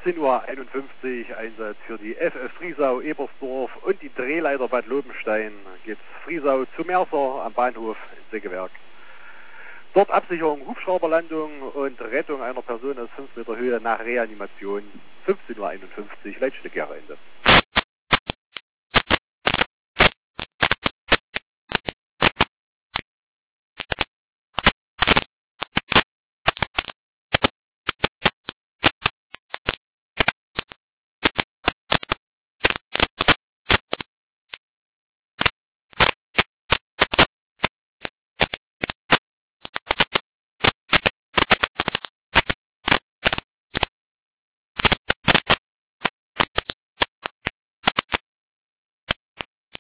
15:51 Uhr Einsatz für die FF Friesau Ebersdorf und die Drehleiter Bad Lobenstein geht's Friesau zu Merser am Bahnhof in Segeberg. Dort Absicherung, Hubschrauberlandung und Rettung einer Person aus 5 Meter Höhe nach Reanimation. 15:51 Uhr, Leitstückjahreende.